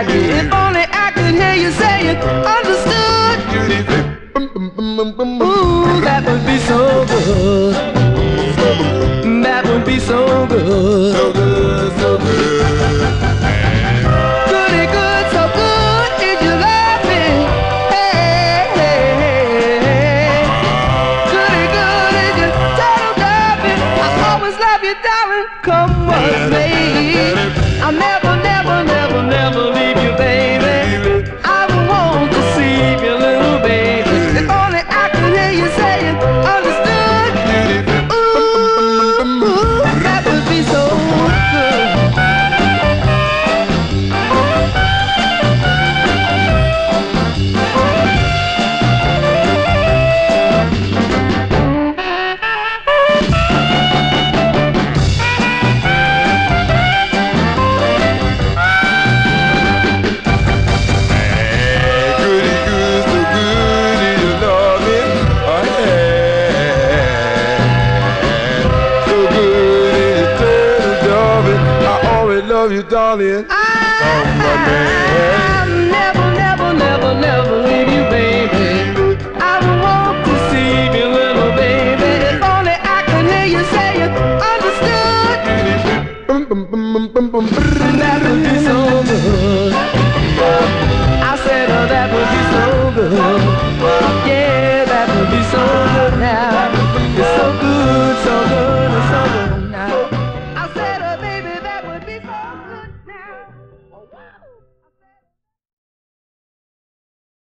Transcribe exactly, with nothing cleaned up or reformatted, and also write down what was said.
beside you. If only I could hear you say it understood. Ooh, that would be so good. That would be so good. So good, so good. Goody good, so good if you love me. Hey, hey, hey. Goody good if you don't love me. I always love you, darling. Come what may. I'll never, never, never, never leave you, baby. I won't deceive you, little baby. If only I could hear you say it understood. Ooh, that would be so good. Love you, darling. I'll never, never, never, never leave you, baby. I won't deceive you, little baby. If only I could hear you say it understood. That would be so good. I said, oh, that would be so good. Yeah, that would be so good now. It's so good, so good, it's so good now. I said, oh, baby, that would be so good now. Oh, wow.